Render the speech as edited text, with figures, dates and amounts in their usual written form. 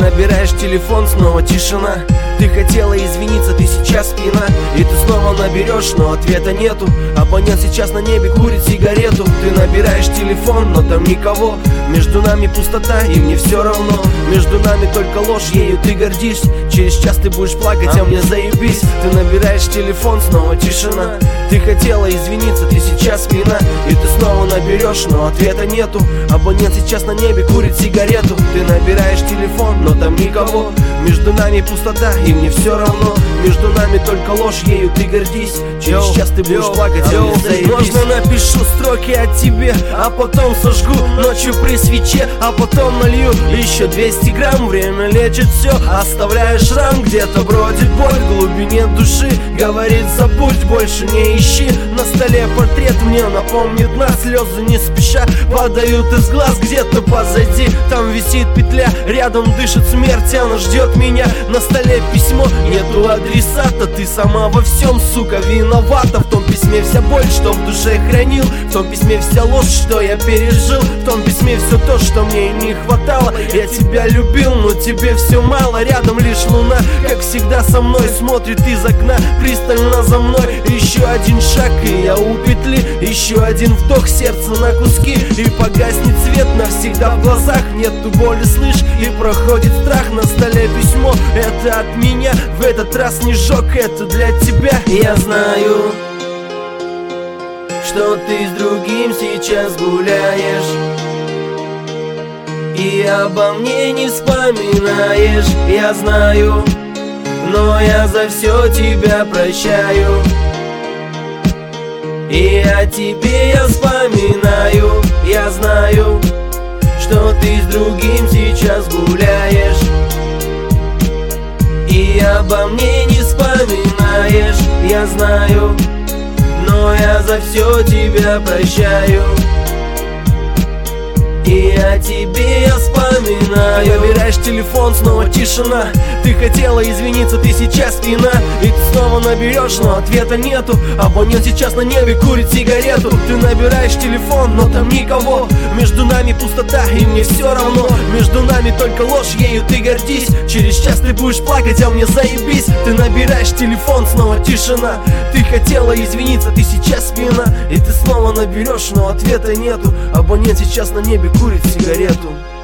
набираешь телефон, снова тишина. Ты хотела извиниться, ты сейчас пьяна. И ты снова наберешь, но ответа нету. Абонент сейчас на небе курит сигарету. Ты набираешь телефон, но там никого. Между нами пустота, и мне все равно. Между нами только ложь, ею ты гордишь. Через час ты будешь плакать, а мне заебись. Ты набираешь телефон, снова тишина. Ты хотела извиниться, ты сейчас пьяна. И ты снова наберешь, но ответа нету. Абонент сейчас на небе курит сигарету. Ты набираешь телефон, но там никого. Между нами пустота, и мне все равно. Между нами только ложь, ею ты гордись. Через час ты будешь плакать, а мне заебись. Можно напишу строки о тебе, а потом сожгу ночью при свече, а потом налью еще 200 грамм. Время лечит все, оставляя шрам. Где-то бродит боль в глубине души. Говорит, забудь, больше не ищи. На столе портрет мне напомнит нас. Слезы не спеша падают из глаз. Где-то позади, там висит петля. Рядом дышит смерть, она ждет меня. На столе письмо, нету адресата. Ты сама во всем, сука, виновата. В том письме вся боль, что в душе хранил. В том письме вся ложь, что я пережил. В том письме все то, что мне и не хватало. Я тебя любил, но тебе все мало. Рядом лишь луна, как всегда со мной. Смотрит из окна, пристально за мной. Еще один шаг, и я у петли. Еще один вдох, сердце на куски. И погаснет свет навсегда в глазах. Нету боли, слышь, и проходит страх. На столе письмо, это от меня. В этот раз снежок, это для тебя. Я знаю, что ты с другим сейчас гуляешь и обо мне не вспоминаешь. Я знаю, но я за все тебя прощаю. И о тебе я вспоминаю. Я знаю, что ты с другим сейчас гуляешь и обо мне не вспоминаешь. Я знаю, но я за все тебя прощаю. И о тебе я вспоминаю. Ты набираешь телефон, снова тишина. Ты хотела извиниться, ты сейчас пьяна. И ты снова наберешь, но ответа нету. Абонент сейчас на небе курит сигарету. Ты набираешь телефон, но там никого. Между нами пустота, и мне все равно. Между нами только ложь, ею ты гордись. Через час ты будешь плакать, а мне заебись. Ты набираешь телефон, снова тишина. Ты хотела извиниться, ты сейчас пьяна. И ты снова наберешь, но ответа нету. Абонент сейчас на небе курит сигарету.